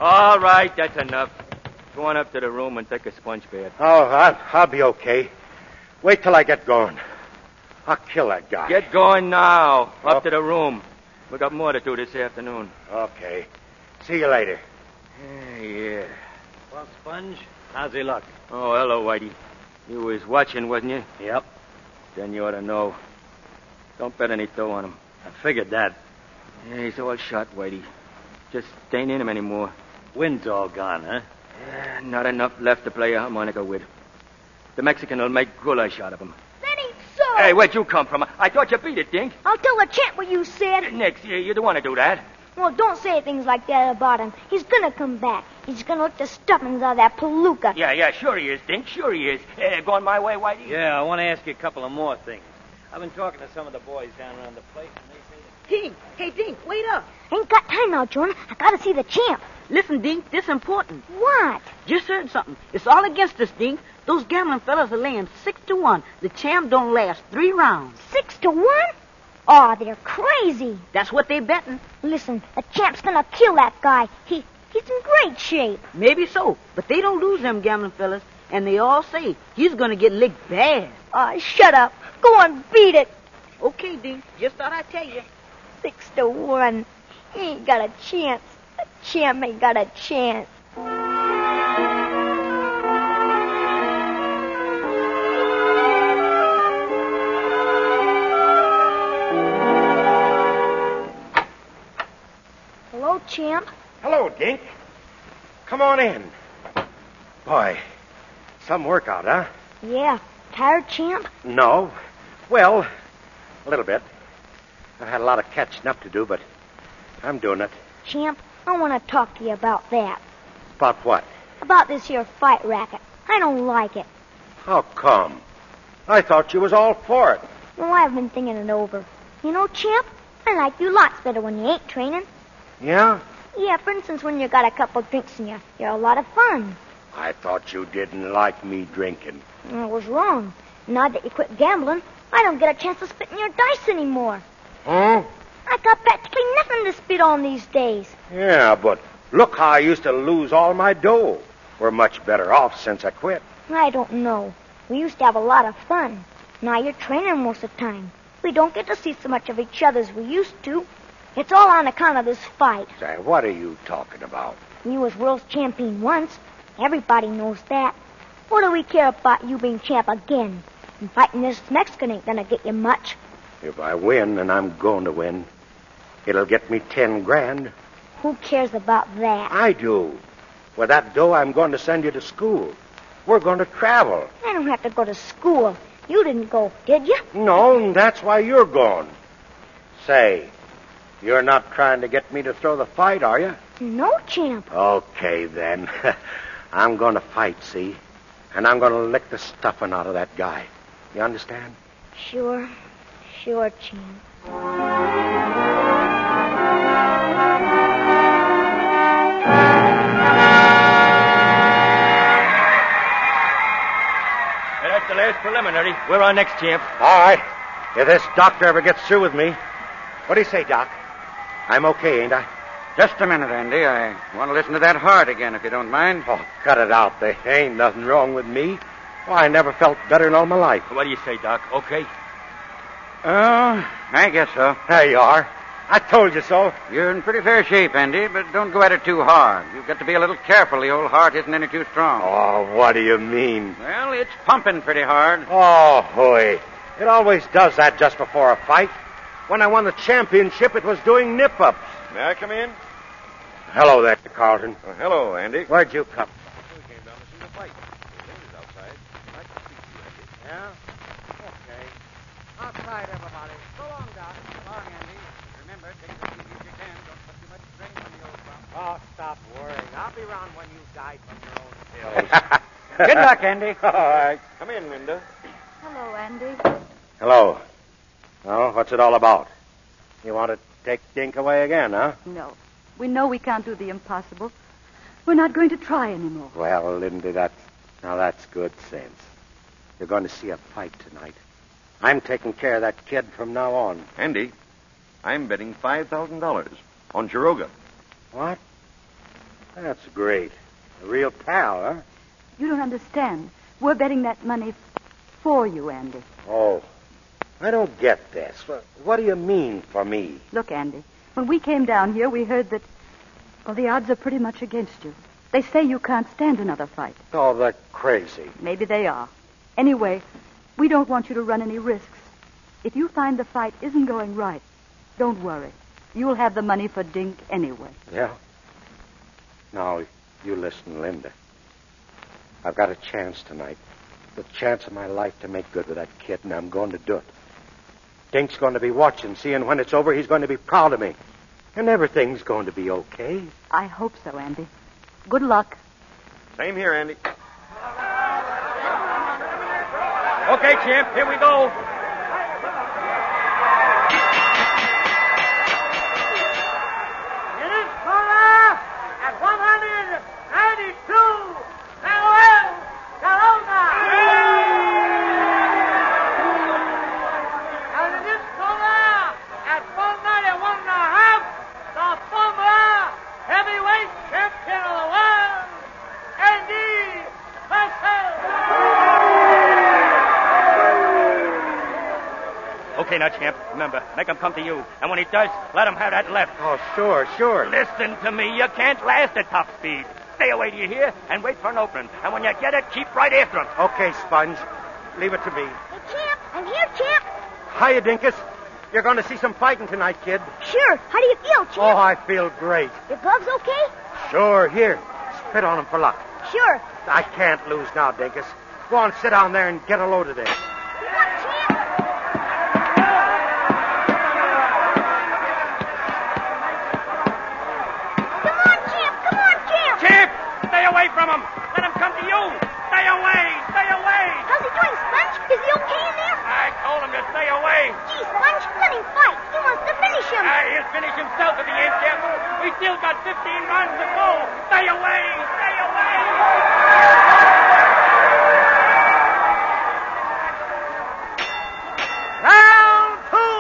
All right, that's enough. Go on up to the room and take a sponge bath. Oh, I'll, I'll be okay. Wait till I get going. I'll kill that guy. Get going now. Up Oh. to the room. We got more to do this afternoon. Okay. See you later. Yeah, yeah. Well, Sponge, how's he look? Oh, hello, Whitey. You was watching, wasn't you? Yep. Then you ought to know. Don't bet any dough on him. I figured that. Yeah, he's all shot, Whitey. Just ain't in him anymore. Wind's all gone, huh? Yeah, not enough left to play a harmonica with. The Mexican will make goulash out of him. That ain't so. Hey, where'd you come from? I thought you beat it, Dink. I'll tell the champ what you said. Nix, you, you don't want to do that. Well, don't say things like that about him. He's gonna come back. He's gonna lick the stuffings out of that palooka. Yeah, yeah, sure he is, Dink. Sure he is. Uh, going my way, Whitey? Yeah, I want to ask you a couple of more things. I've been talking to some of the boys down around the place, and they say that... Dink, hey, Dink, wait up. Ain't got time now, Jonah. I gotta see the champ. Listen, Dink, this important. What? Just heard something. It's all against us, Dink. Those gambling fellas are laying six to one. The champ don't last three rounds. Six to one? Oh, they're crazy. That's what they betting. Listen, the champ's gonna kill that guy. He he's in great shape. Maybe so, but they don't lose them gambling fellas, and they all say he's gonna get licked bad. Oh, shut up. Go on, beat it. Okay, Dink, just thought I'd tell you. Six to one. He ain't got a chance. The champ ain't got a chance. Hello, champ. Hello, Dink. Come on in. Boy, some workout, huh? Yeah. Tired, champ? No. Well, a little bit. I've had a lot of catching up to do, but I'm doing it. Champ, I want to talk to you about that. About what? About this here fight racket. I don't like it. How come? I thought you was all for it. Well, I've been thinking it over. You know, champ, I like you lots better when you ain't training. Yeah? Yeah, for instance, when you got a couple drinks in you, you're a lot of fun. I thought you didn't like me drinking. I was wrong. Now that you quit gambling, I don't get a chance to spit in your dice anymore. Huh? I got practically nothing to spit on these days. Yeah, but look how I used to lose all my dough. We're much better off since I quit. I don't know. We used to have a lot of fun. Now you're training most of the time. We don't get to see so much of each other as we used to. It's all on account of this fight. Say, what are you talking about? You was world's champion once. Everybody knows that. What do we care about you being champ again? And fighting this Mexican ain't gonna get you much. If I win, and I'm going to win, it'll get me ten grand. Who cares about that? I do. With that dough, I'm going to send you to school. We're going to travel. I don't have to go to school. You didn't go, did you? No, and that's why you're going. Say, you're not trying to get me to throw the fight, are you? No, champ. Okay, then. I'm going to fight, see? And I'm going to lick the stuffing out of that guy. You understand? Sure. Sure, champ. Hey, that's the last preliminary. We're on next, champ. All right. If this doctor ever gets through with me, what do you say, Doc? I'm okay, ain't I? Just a minute, Andy. I want to listen to that heart again, if you don't mind. Oh, cut it out. There ain't nothing wrong with me. Oh, I never felt better in all my life. What do you say, Doc? Okay? Oh, I guess so. There you are. I told you so. You're in pretty fair shape, Andy, but don't go at it too hard. You've got to be a little careful. The old heart isn't any too strong. Oh, what do you mean? Well, it's pumping pretty hard. Oh, hooey. It always does that just before a fight. When I won the championship, it was doing nip-ups. May I come in? Hello there, Carlton. Oh, hello, Andy. Where'd you come? We came down to see the fight. The wind is outside. I'd like to speak to you, Andy. Yeah? Okay. Outside, everybody. So long, Doc. So long, Andy. Remember, take it as easy as you can. Don't put too much strain on the old bump. Oh, stop worrying. I'll be around when you die from your own pills. Good luck, Andy. All right. Come in, Linda. Hello, Andy. Hello. Oh, what's it all about? You want to take Dink away again, huh? No. We know we can't do the impossible. We're not going to try anymore. Well, Linda, that's... Now, that's good sense. You're going to see a fight tonight. I'm taking care of that kid from now on. Andy, I'm betting five thousand dollars on Chiroga. What? That's great. A real pal, huh? You don't understand. We're betting that money for you, Andy. Oh, I don't get this. What do you mean for me? Look, Andy, when we came down here, we heard that, well, the odds are pretty much against you. They say you can't stand another fight. Oh, they're crazy. Maybe they are. Anyway, we don't want you to run any risks. If you find the fight isn't going right, don't worry. You'll have the money for Dink anyway. Yeah? Now, you listen, Linda. I've got a chance tonight. The chance of my life to make good with that kid, and I'm going to do it. Dink's going to be watching, seeing when it's over, he's going to be proud of me. And everything's going to be okay. I hope so, Andy. Good luck. Same here, Andy. Okay, champ, here we go. It is Cola at one ninety-two. Manuel Corona. And it is Cola at one ninety-one and a half. The former heavyweight champion of the world, Andy Marcel. Okay, now, champ, remember, make him come to you. And when he does, let him have that left. Oh, sure, sure. Listen to me. You can't last at top speed. Stay away, do you hear? And wait for an opening. And when you get it, keep right after him. Okay, Sponge. Leave it to me. Hey, champ, I'm here, champ. Hiya, Dinkus. You're going to see some fighting tonight, kid. Sure. How do you feel, champ? Oh, I feel great. Your gloves okay? Sure, here. Spit on him for luck. Sure. I can't lose now, Dinkus. Go on, sit down there and get a load of this. From him. Let him come to you. Stay away. Stay away. How's he doing, Sponge? Is he okay in there? I told him to stay away. Gee, Sponge, let him fight. He wants to finish him. Uh, he'll finish himself at the end, Jeff. We still got fifteen rounds to go. Stay away. Stay away. Round two.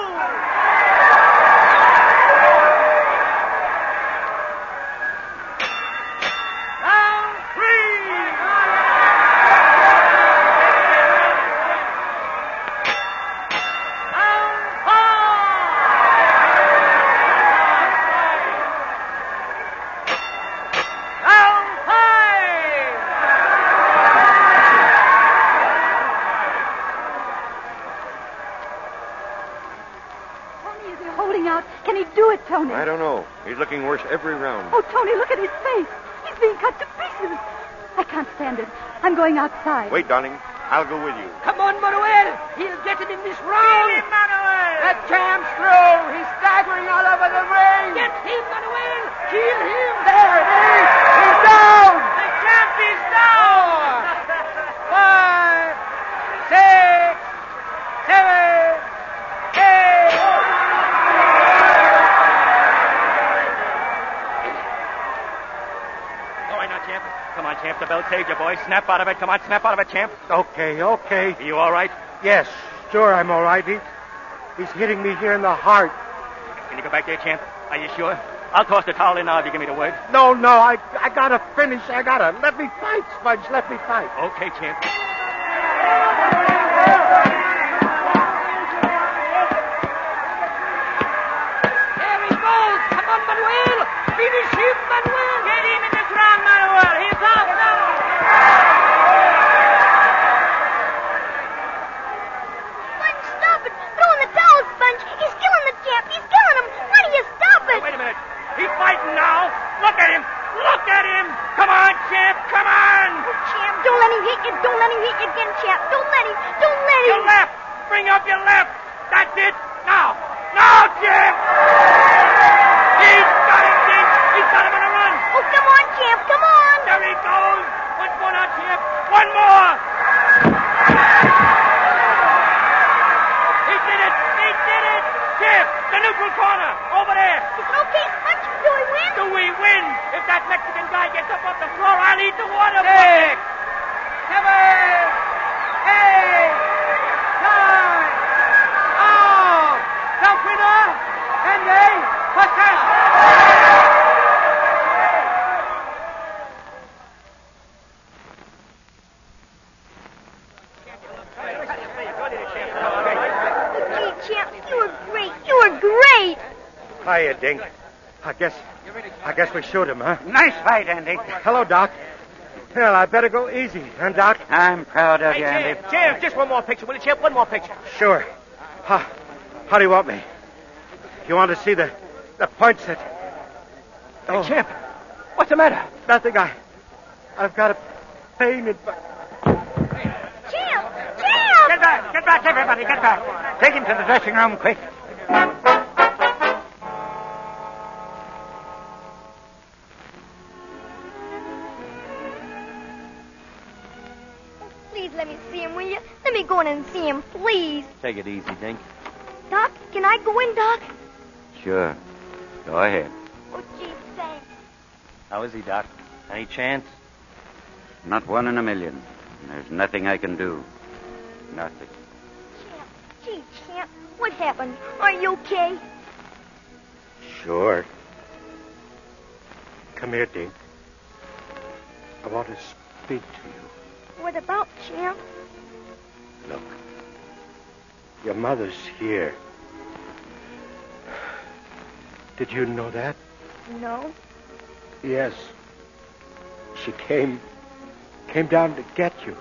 Tony. I don't know. He's looking worse every round. Oh, Tony, look at his face. He's being cut to pieces. I can't stand it. I'm going outside. Wait, darling. I'll go with you. Come on, Manuel. He'll get it in this round. Get him, Manuel. That champ's through. He's staggering all over the ring. Get him, Manuel. Kill him. There it is. He's down. The champ is down. Five, six, seven, eight. All right, now, champ. Come on, champ. The belt saved you, boy. Snap out of it. Come on, snap out of it, champ. Okay, okay. Are you all right? Yes, sure, I'm all right. He, he's hitting me here in the heart. Can you go back there, champ? Are you sure? I'll toss the towel in now if you give me the word. No, no, I, I gotta finish. I gotta. Let me fight, Spudge. Let me fight. Okay, champ. There he goes. Come on, Manuel. Finish him, Manuel. Get him in this round, Manuel. He's out now. Sponge, stop it. Throw in the towel, Sponge. He's killing the champ. He's killing him. Why do you stop it? Wait a minute. He's fighting now. Look at him. Look at him. Come on, champ. Come on. Oh, champ, don't let him hit you. Don't let him hit you again, champ. Don't let him. Don't let him. Your left. Bring up your left. That's it. Now. Now, champ. He's got him, Dick. He's got him on a run. Oh, come on, champ. Come on. There he goes. One more now, champ. One more. He did it. He did it. Champ, the neutral corner. Over there. Is it okay, Sponge? Do we win? Do we win? If that Mexican guy gets up off the floor, I'll eat the water. Six, seven, eight, nine. Oh, the winner, Andy Marcel. Dink. I guess, I guess we shoot him, huh? Nice fight, Andy. Hello, Doc. Well, I better go easy, huh, Doc? I'm proud of Hey, you, Andy. Champ, Champ, just one more picture, will you, Champ? One more picture. Sure. How, how do you want me? You want to see the, the points that... Hey, Champ, what's the matter? Nothing. I, I've got a pain in my... Champ! Champ! Get back! Get back, everybody! Get back! Take him to the dressing room, quick. Please let me see him, will you? Let me go in and see him, please. Take it easy, Dink. Doc, can I go in, Doc? Sure. Go ahead. Oh, gee, thanks. How is he, Doc? Any chance? Not one in a million. There's nothing I can do. Nothing. Champ, gee, Champ, what happened? Are you okay? Sure. Come here, Dink. I want to speak to you. What about, Champ? Look. Your mother's here. Did you know that? No. Yes. She came... came down to get you.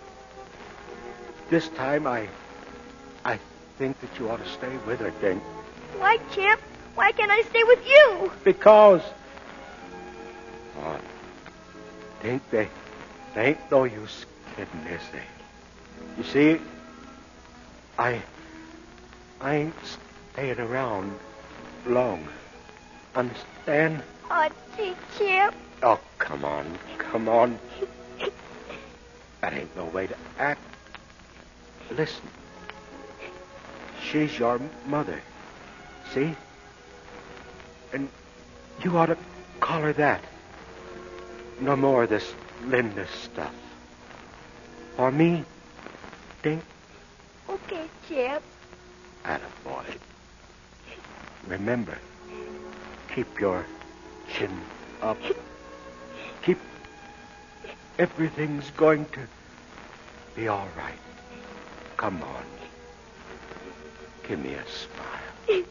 This time I... I think that you ought to stay with her, Dink. Why, Champ? Why can't I stay with you? Because... Oh, Dink, they... they ain't no use kidding, is they? You see... I... I ain't staying around long. Understand? Oh, gee, Champ. Oh, come on. Come on. That ain't no way to act. Listen. She's your mother. See? And you ought to call her that. No more of this Linda stuff. For me, Dink. Okay, Champ. Attaboy. Remember, keep your chin up. Keep... Everything's going to be all right. Come on. Give me a smile.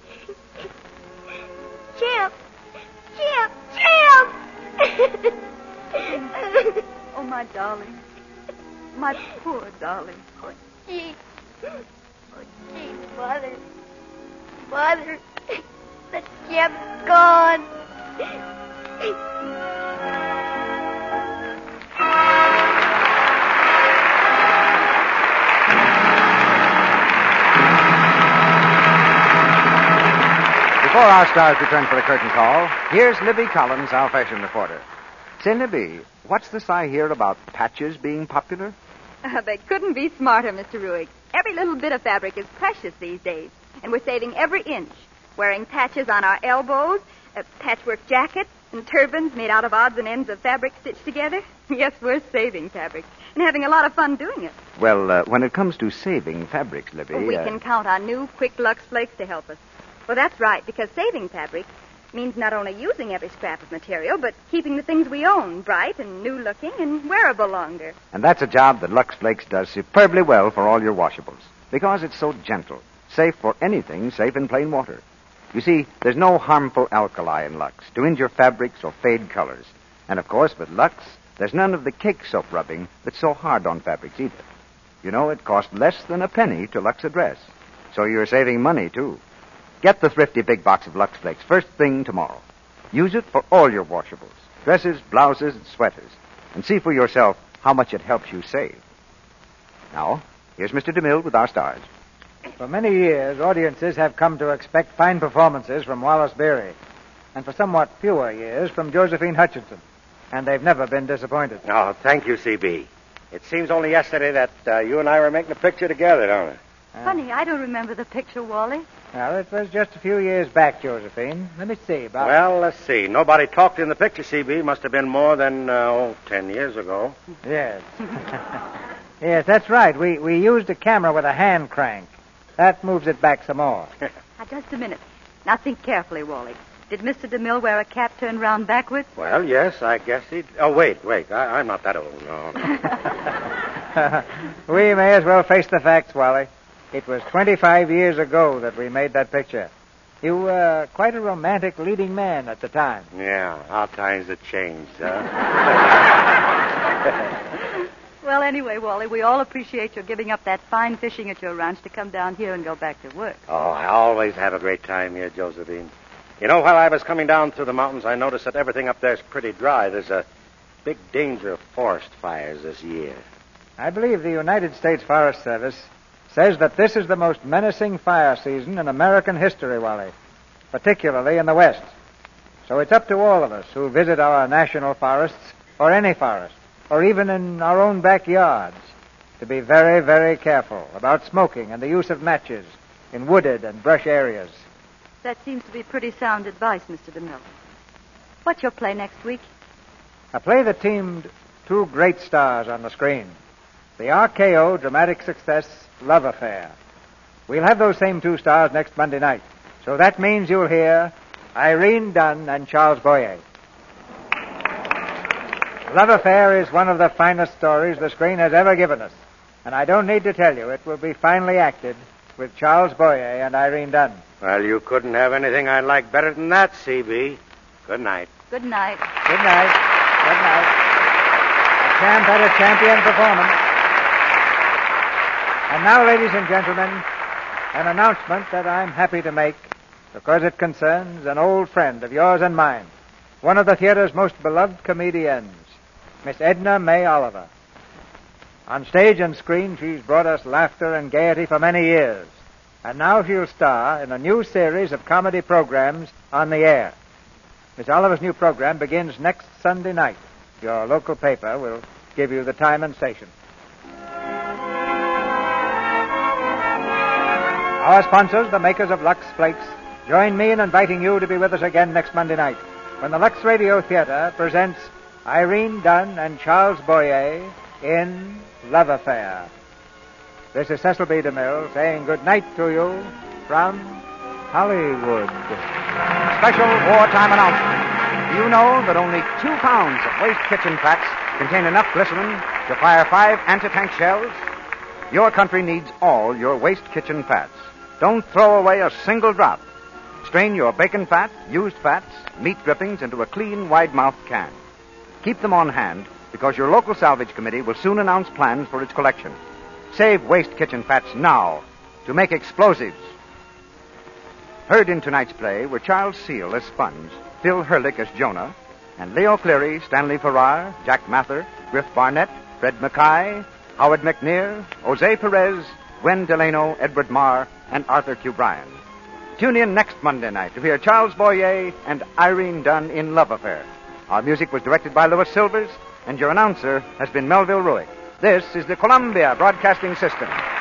Champ! Champ! Champ! Oh, my darling. My poor darling. Oh, gee. Oh, gee, Mother. Mother. The Champ's gone. Before our stars return for the curtain call, here's Libby Collins, our fashion reporter. Say, Libby, what's this I hear about patches being popular? Uh, they couldn't be smarter, Mister Ruick. Every little bit of fabric is precious these days, and we're saving every inch. Wearing patches on our elbows, uh, patchwork jackets, and turbans made out of odds and ends of fabric stitched together. Yes, we're saving fabric, and having a lot of fun doing it. Well, uh, when it comes to saving fabrics, Libby... We uh... can count on new, quick Lux Flakes to help us. Well, that's right, because saving fabric means not only using every scrap of material, but keeping the things we own bright and new-looking and wearable longer. And that's a job that Lux Flakes does superbly well for all your washables, because it's so gentle, safe for anything safe in plain water. You see, there's no harmful alkali in Lux to injure fabrics or fade colors. And, of course, with Lux, there's none of the cake soap rubbing that's so hard on fabrics either. You know, it costs less than a penny to Lux a dress. So you're saving money, too. Get the thrifty big box of Lux Flakes first thing tomorrow. Use it for all your washables, dresses, blouses, and sweaters, and see for yourself how much it helps you save. Now, here's Mister DeMille with our stars. For many years, audiences have come to expect fine performances from Wallace Beery, and for somewhat fewer years from Josephine Hutchinson, and they've never been disappointed. Oh, thank you, C B. It seems only yesterday that uh, you and I were making a picture together, don't it? Funny, I don't remember the picture, Wally. Well, it was just a few years back, Josephine. Let me see. About... Well, let's see. Nobody talked in the picture, C B. Must have been more than, uh, oh, ten years ago. Yes. Yes, that's right. We, we used a camera with a hand crank. That moves it back some more. Now, just a minute. Now, think carefully, Wally. Did Mister DeMille wear a cap turned round backwards? Well, yes, I guess he... Oh, wait, wait. I, I'm not that old, no. We may as well face the facts, Wally. It was twenty-five years ago that we made that picture. You were quite a romantic leading man at the time. Yeah, how times have changed, huh? Well, anyway, Wally, we all appreciate your giving up that fine fishing at your ranch to come down here and go back to work. Oh, I always have a great time here, Josephine. You know, while I was coming down through the mountains, I noticed that everything up there's pretty dry. There's a big danger of forest fires this year. I believe the United States Forest Service says that this is the most menacing fire season in American history, Wally, particularly in the West. So it's up to all of us who visit our national forests, or any forest, or even in our own backyards, to be very, very careful about smoking and the use of matches in wooded and brush areas. That seems to be pretty sound advice, Mister DeMille. What's your play next week? A play that teamed two great stars on the screen. The R K O dramatic success, Love Affair. We'll have those same two stars next Monday night. So that means you'll hear Irene Dunn and Charles Boyer. Love Affair is one of the finest stories the screen has ever given us. And I don't need to tell you, it will be finely acted with Charles Boyer and Irene Dunn. Well, you couldn't have anything I'd like better than that, C B. Good night. Good night. Good night. Good night. The champ had a champion performance. And now, ladies and gentlemen, an announcement that I'm happy to make because it concerns an old friend of yours and mine, one of the theater's most beloved comedians, Miss Edna May Oliver. On stage and screen, she's brought us laughter and gaiety for many years, and now she'll star in a new series of comedy programs on the air. Miss Oliver's new program begins next Sunday night. Your local paper will give you the time and station. Our sponsors, the makers of Lux Flakes, join me in inviting you to be with us again next Monday night when the Lux Radio Theater presents Irene Dunn and Charles Boyer in Love Affair. This is Cecil B. DeMille saying good night to you from Hollywood. Special wartime announcement. Do you know that only two pounds of waste kitchen fats contain enough glycerin to fire five anti-tank shells? Your country needs all your waste kitchen fats. Don't throw away a single drop. Strain your bacon fat, used fats, meat drippings into a clean, wide-mouthed can. Keep them on hand because your local salvage committee will soon announce plans for its collection. Save waste kitchen fats now to make explosives. Heard in tonight's play were Charles Seal as Sponge, Phil Hurlick as Jonah, and Leo Cleary, Stanley Farrar, Jack Mather, Griff Barnett, Fred Mackay, Howard McNear, Jose Perez, Gwen Delano, Edward Marr, and Arthur Q. Bryan. Tune in next Monday night to hear Charles Boyer and Irene Dunn in Love Affair. Our music was directed by Louis Silvers, and your announcer has been Melville Ruick. This is the Columbia Broadcasting System.